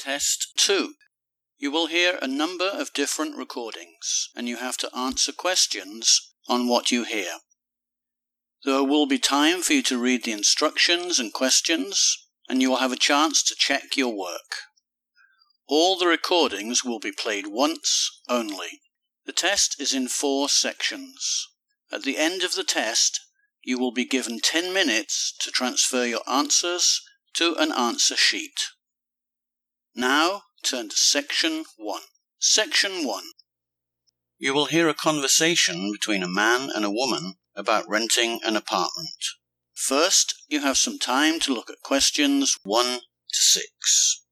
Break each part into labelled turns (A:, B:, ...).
A: Test 2. You will hear a number of different recordings, and you have to answer questions on what you hear. There will be time for you to read the instructions and questions, and you will have a chance to check your work. All the recordings will be played once only. The test is in 4 sections. At the end of the test, you will be given 10 minutes to transfer your answers to an answer sheet. Now, turn to Section 1. Section 1. You will hear a conversation between a man and a woman about renting an apartment. First, you have some time to look at questions 1 to 6.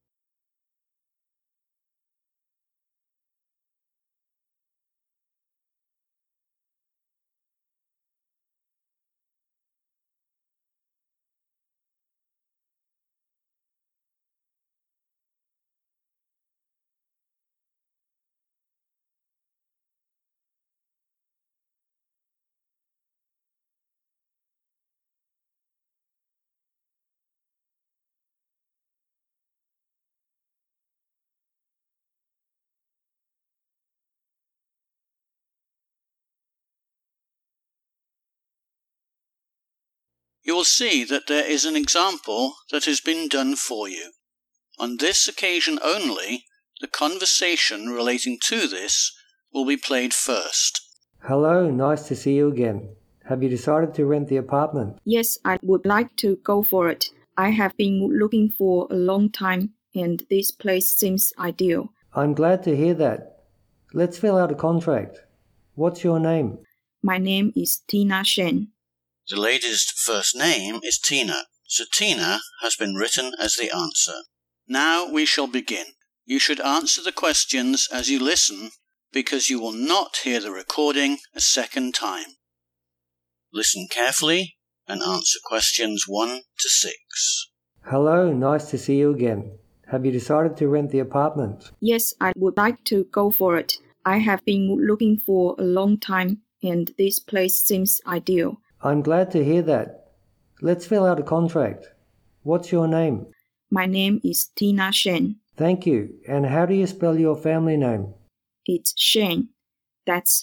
A: You will see that there is an example that has been done for you. On this occasion only, the conversation relating to this will be played first.
B: Hello, nice to see you again. Have you decided to rent the apartment?
C: Yes, I would like to go for it. I have been looking for a long time, and this place seems ideal.
B: I'm glad to hear that. Let's fill out a contract. What's your name?
C: My name is Tina Shen.
A: The lady's first name is Tina, so Tina has been written as the answer. Now we shall begin. You should answer the questions as you listen, because you will not hear the recording a second time. Listen carefully and answer questions 1 to 6.
B: Hello, nice to see you again. Have you decided to rent the apartment?
C: Yes, I would like to go for it. I have been looking for a long time, and this place seems ideal.
B: I'm glad to hear that. Let's fill out a contract. What's your name?
C: My name is Tina Shen.
B: Thank you. And how do you spell your family name?
C: It's Shen. That's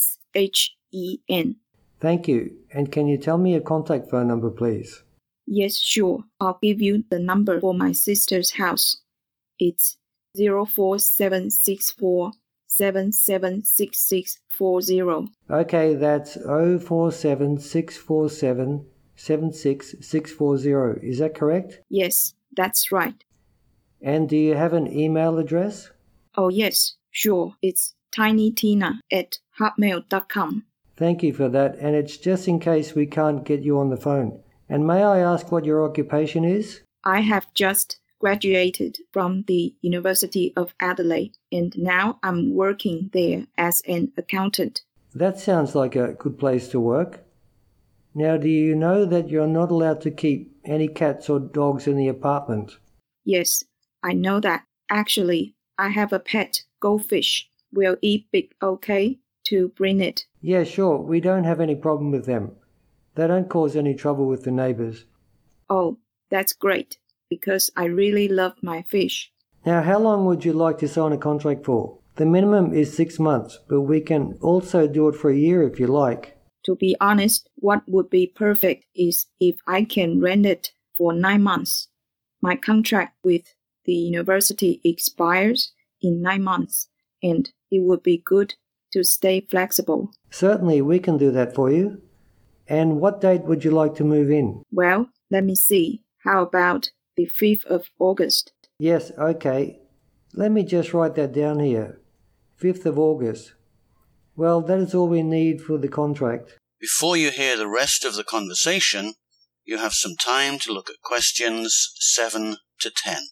C: S-H-E-N.
B: Thank you. And can you tell me your contact phone number, please?
C: Yes, sure. I'll give you the number for my sister's house. It's 04764 776640.
B: Okay, that's 047647 76640. Is that correct?
C: Yes, that's right.
B: And do you have an email address?
C: Oh, yes, sure. It's tinytina@hotmail.com.
B: Thank you for that, and it's just in case we can't get you on the phone. And may I ask what your occupation is?
C: I have just graduated from the University of Adelaide, and now I'm working there as an accountant.
B: That sounds like a good place to work. Now, do you know that you're not allowed to keep any cats or dogs in the apartment?
C: Yes, I know that. Actually, I have a pet goldfish. Will it be okay to bring it?
B: Yeah, sure. We don't have any problem with them. They don't cause any trouble with the neighbours.
C: Oh, that's great, because I really love my fish.
B: Now, how long would you like to sign a contract for? The minimum is 6 months, but we can also do it for a year if you like.
C: To be honest, what would be perfect is if I can rent it for 9 months. My contract with the university expires in 9 months, and it would be good to stay flexible.
B: Certainly, we can do that for you. And what date would you like to move in?
C: Well, let me see. How about the 5th of August?
B: Yes, okay. Let me just write that down here. 5th of August. Well, that is all we need for the contract.
A: Before you hear the rest of the conversation, you have some time to look at questions 7 to 10.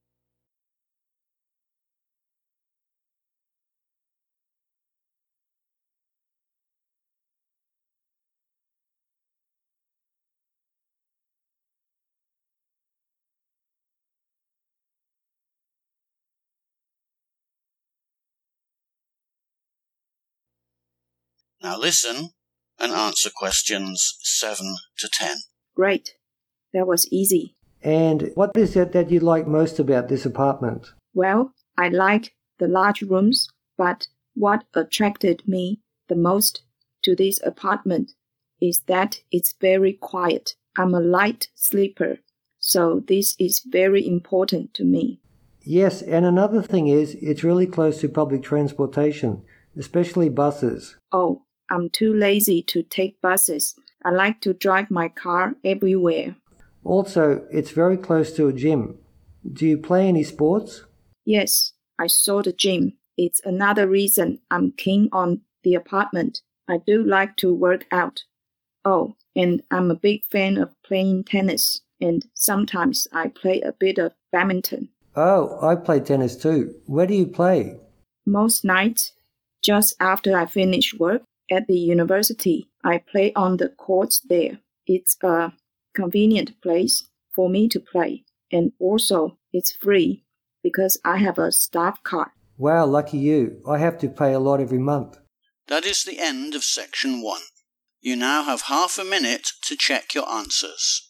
A: Now listen and answer questions 7 to 10.
C: Great. That was easy.
B: And what is it that you like most about this apartment?
C: Well, I like the large rooms, but what attracted me the most to this apartment is that it's very quiet. I'm a light sleeper, so this is very important to me.
B: Yes, and another thing is it's really close to public transportation, especially buses.
C: Oh, I'm too lazy to take buses. I like to drive my car everywhere.
B: Also, it's very close to a gym. Do you play any sports?
C: Yes, I saw the gym. It's another reason I'm keen on the apartment. I do like to work out. Oh, and I'm a big fan of playing tennis, and sometimes I play a bit of badminton.
B: Oh, I play tennis too. Where do you play?
C: Most nights, just after I finish work at the university, I play on the courts there. It's a convenient place for me to play, and also it's free because I have a staff card.
B: Wow, lucky you. I have to pay a lot every month.
A: That is the end of section 1. You now have half a minute to check your answers.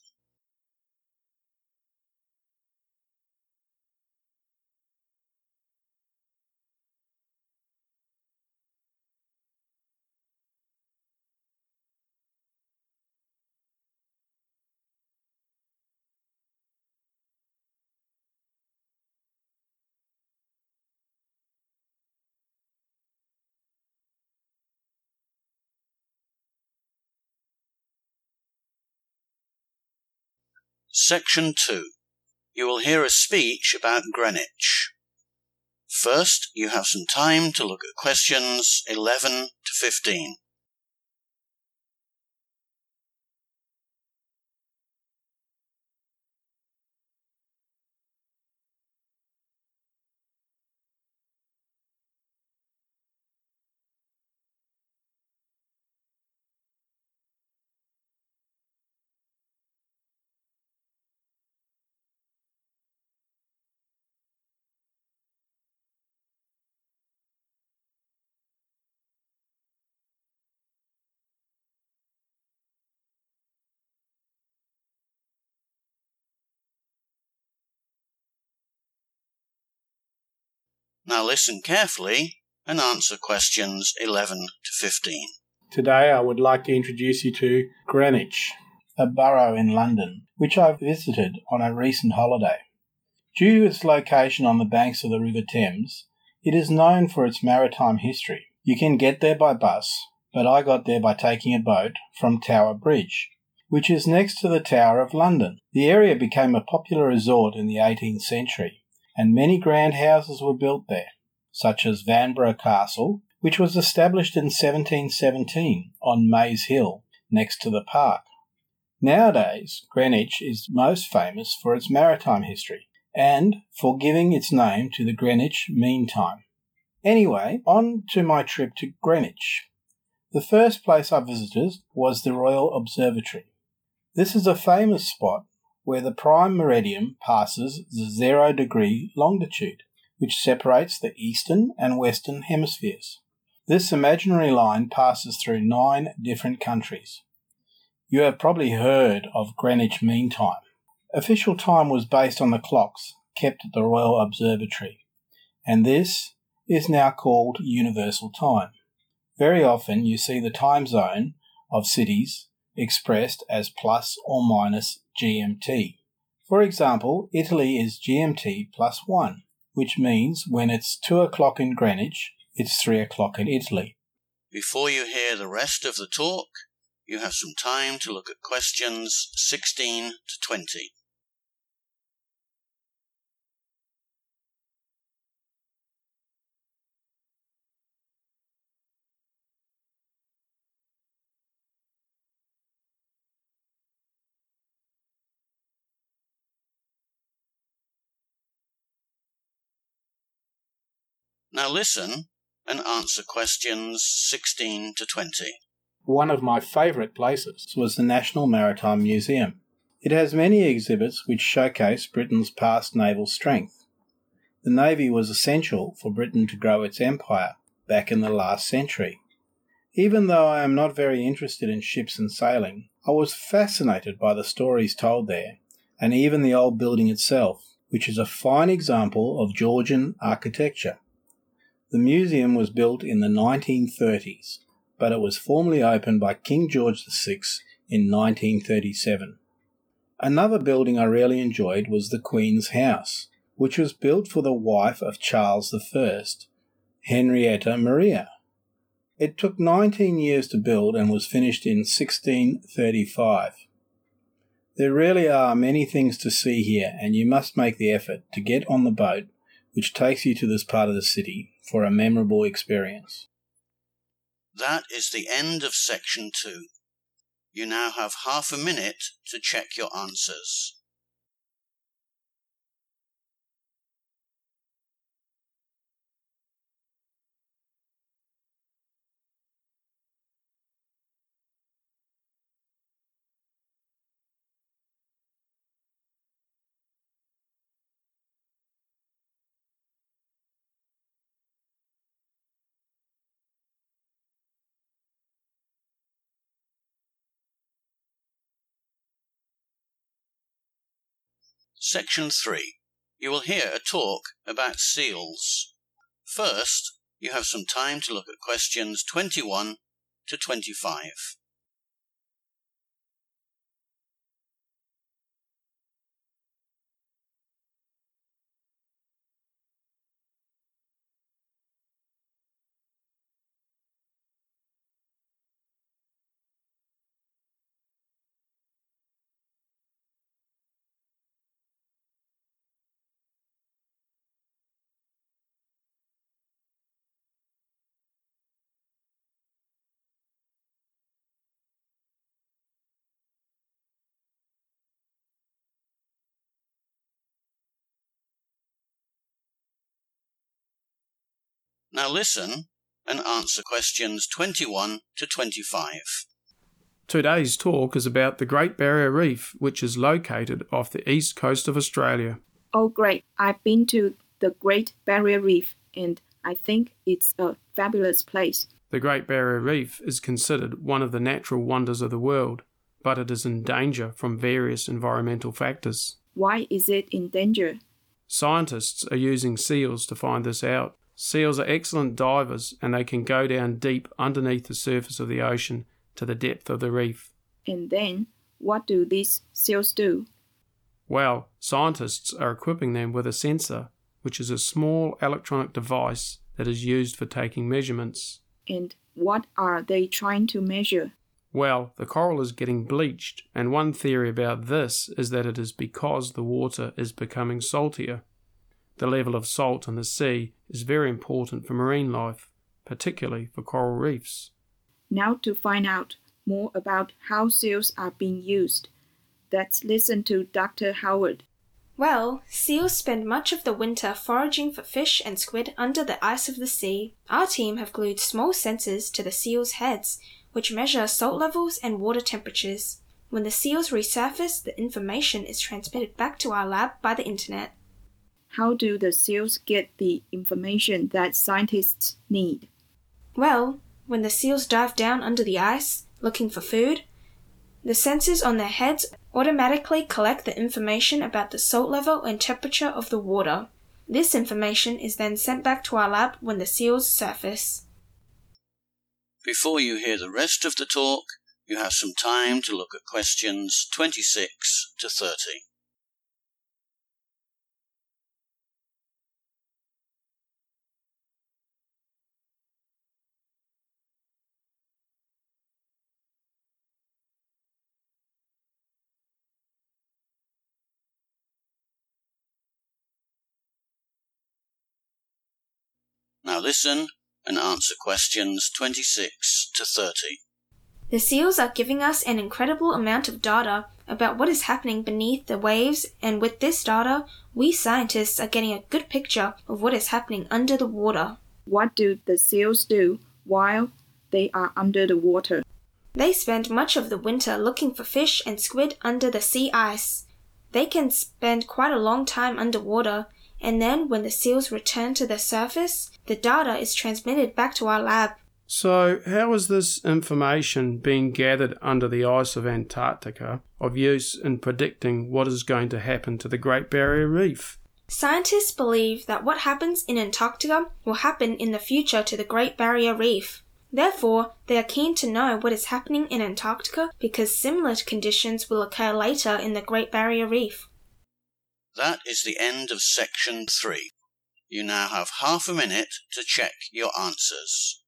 A: Section 2. You will hear a speech about Greenwich. First, you have some time to look at questions 11 to 15. Now listen carefully and answer questions 11 to 15.
D: Today I would like to introduce you to Greenwich, a borough in London, which I visited on a recent holiday. Due to its location on the banks of the River Thames, it is known for its maritime history. You can get there by bus, but I got there by taking a boat from Tower Bridge, which is next to the Tower of London. The area became a popular resort in the 18th century, and many grand houses were built there, such as Vanbrugh Castle, which was established in 1717 on Maze Hill, next to the park. Nowadays, Greenwich is most famous for its maritime history and for giving its name to the Greenwich Mean Time. Anyway, on to my trip to Greenwich. The first place I visited was the Royal Observatory. This is a famous spot where the prime meridian passes the 0-degree longitude, which separates the eastern and western hemispheres. This imaginary line passes through 9 different countries. You have probably heard of Greenwich Mean Time. Official time was based on the clocks kept at the Royal Observatory, and this is now called Universal Time. Very often you see the time zone of cities expressed as plus or minus GMT. For example, Italy is GMT plus 1, which means when it's 2 o'clock in Greenwich, it's 3 o'clock in Italy.
A: Before you hear the rest of the talk, you have some time to look at questions 16 to 20. Now listen and answer questions 16 to 20.
D: One of my favourite places was the National Maritime Museum. It has many exhibits which showcase Britain's past naval strength. The Navy was essential for Britain to grow its empire back in the last century. Even though I am not very interested in ships and sailing, I was fascinated by the stories told there and even the old building itself, which is a fine example of Georgian architecture. The museum was built in the 1930s, but it was formally opened by King George VI in 1937. Another building I really enjoyed was the Queen's House, which was built for the wife of Charles I, Henrietta Maria. It took 19 years to build and was finished in 1635. There really are many things to see here, and you must make the effort to get on the boat which takes you to this part of the city for a memorable experience.
A: That is the end of section 2. You now have half a minute to check your answers. Section 3. You will hear a talk about seals. First, you have some time to look at questions 21 to 25. Now listen and answer questions 21 to 25.
E: Today's talk is about the Great Barrier Reef, which is located off the east coast of Australia.
C: Oh, great. I've been to the Great Barrier Reef, and I think it's a fabulous place.
E: The Great Barrier Reef is considered one of the natural wonders of the world, but it is in danger from various environmental factors.
C: Why is it in danger?
E: Scientists are using seals to find this out. Seals are excellent divers, and they can go down deep underneath the surface of the ocean to the depth of the reef.
C: And then, what do these seals do?
E: Well, scientists are equipping them with a sensor, which is a small electronic device that is used for taking measurements.
C: And what are they trying to measure?
E: Well, the coral is getting bleached, and one theory about this is that it is because the water is becoming saltier. The level of salt in the sea is very important for marine life, particularly for coral reefs.
C: Now to find out more about how seals are being used, let's listen to Dr. Howard.
F: Well, seals spend much of the winter foraging for fish and squid under the ice of the sea. Our team have glued small sensors to the seals' heads, which measure salt levels and water temperatures. When the seals resurface, the information is transmitted back to our lab by the internet.
C: How do the seals get the information that scientists need?
F: Well, when the seals dive down under the ice, looking for food, the sensors on their heads automatically collect the information about the salt level and temperature of the water. This information is then sent back to our lab when the seals surface.
A: Before you hear the rest of the talk, you have some time to look at questions 26 to 30. Now listen and answer questions 26 to 30.
F: The seals are giving us an incredible amount of data about what is happening beneath the waves, and with this data, we scientists are getting a good picture of what is happening under the water.
C: What do the seals do while they are under the water?
F: They spend much of the winter looking for fish and squid under the sea ice. They can spend quite a long time underwater, and then when the seals return to the surface, the data is transmitted back to our lab.
E: So, how is this information being gathered under the ice of Antarctica? of use in predicting what is going to happen to the Great Barrier Reef.
F: Scientists believe that what happens in Antarctica will happen in the future to the Great Barrier Reef. Therefore, they are keen to know what is happening in Antarctica because similar conditions will occur later in the Great Barrier Reef.
A: That is the end of section 3. You now have half a minute to check your answers.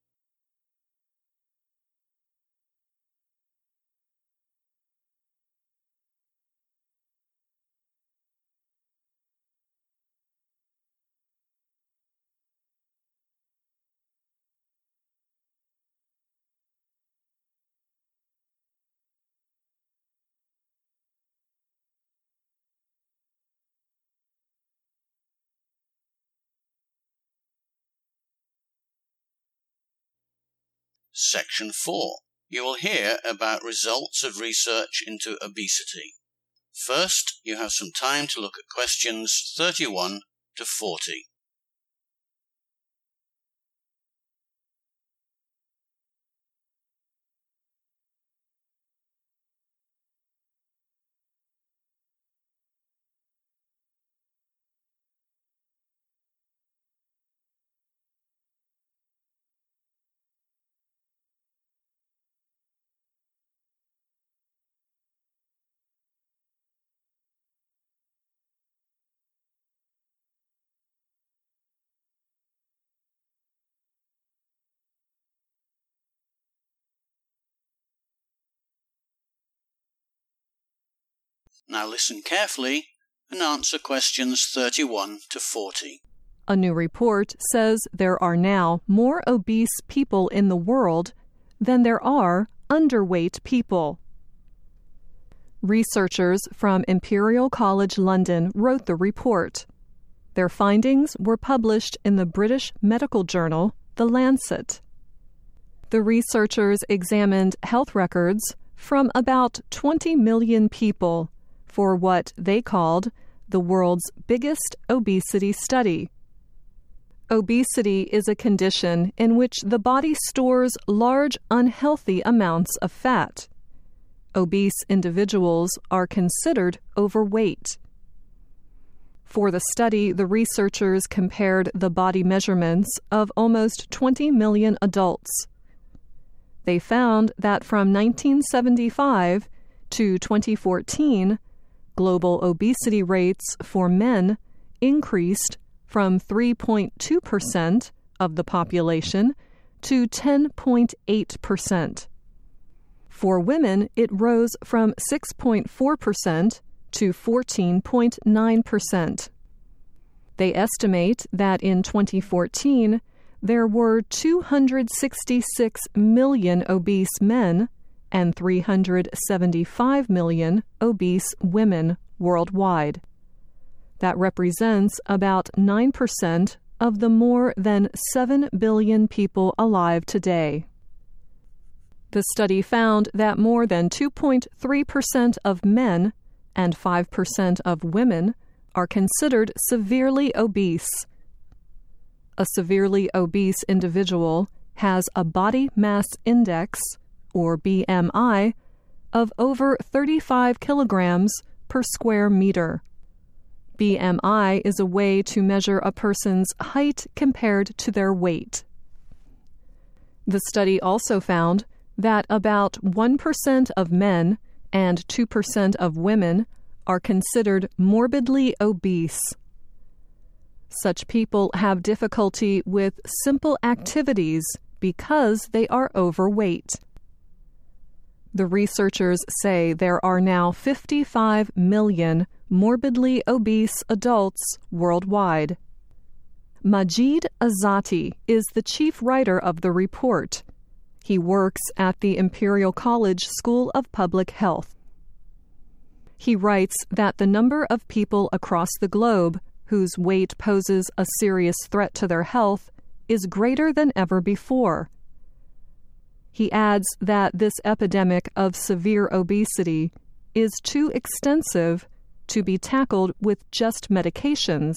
A: Section 4. You will hear about results of research into obesity. First, you have some time to look at questions 31 to 40. Now listen carefully and answer questions 31 to 40.
G: A new report says there are now more obese people in the world than there are underweight people. Researchers from Imperial College London wrote the report. Their findings were published in the British medical journal, The Lancet. The researchers examined health records from about 20 million people for what they called the world's biggest obesity study. Obesity is a condition in which the body stores large unhealthy amounts of fat. Obese individuals are considered overweight. For the study, the researchers compared the body measurements of almost 20 million adults. They found that from 1975 to 2014, global obesity rates for men increased from 3.2% of the population to 10.8%. For women, it rose from 6.4% to 14.9%. They estimate that in 2014, there were 266 million obese men and 375 million obese women worldwide. That represents about 9% of the more than 7 billion people alive today. The study found that more than 2.3% of men and 5% of women are considered severely obese. A severely obese individual has a body mass index, or BMI, of over 35 kilograms per square meter. BMI is a way to measure a person's height compared to their weight. The study also found that about 1% of men and 2% of women are considered morbidly obese. Such people have difficulty with simple activities because they are overweight. The researchers say there are now 55 million morbidly obese adults worldwide. Majid Azati is the chief writer of the report. He works at the Imperial College School of Public Health. He writes that the number of people across the globe whose weight poses a serious threat to their health is greater than ever before. He adds that this epidemic of severe obesity is too extensive to be tackled with just medications.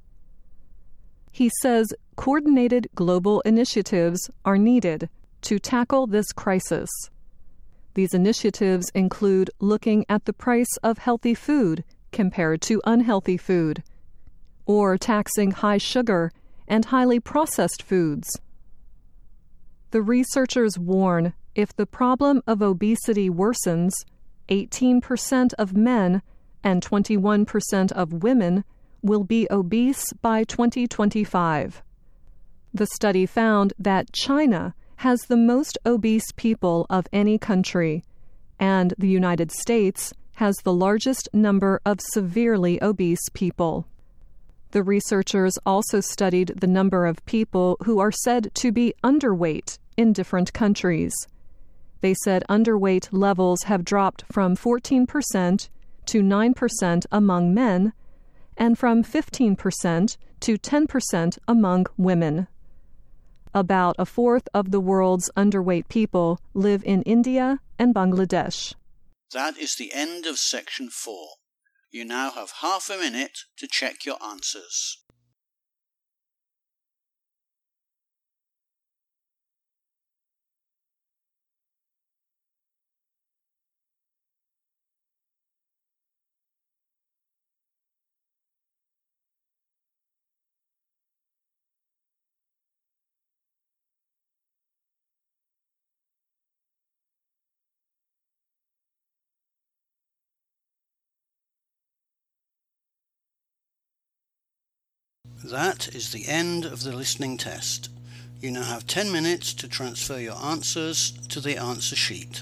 G: He says coordinated global initiatives are needed to tackle this crisis. These initiatives include looking at the price of healthy food compared to unhealthy food, or taxing high sugar and highly processed foods. The researchers warn if the problem of obesity worsens, 18% of men and 21% of women will be obese by 2025. The study found that China has the most obese people of any country, and the United States has the largest number of severely obese people. The researchers also studied the number of people who are said to be underweight in different countries. They said underweight levels have dropped from 14% to 9% among men, and from 15% to 10% among women. About a fourth of the world's underweight people live in India and Bangladesh.
A: That is the end of section 4. You now have half a minute to check your answers. That is the end of the listening test. You now have 10 minutes to transfer your answers to the answer sheet.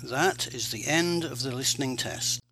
A: That is the end of the listening test.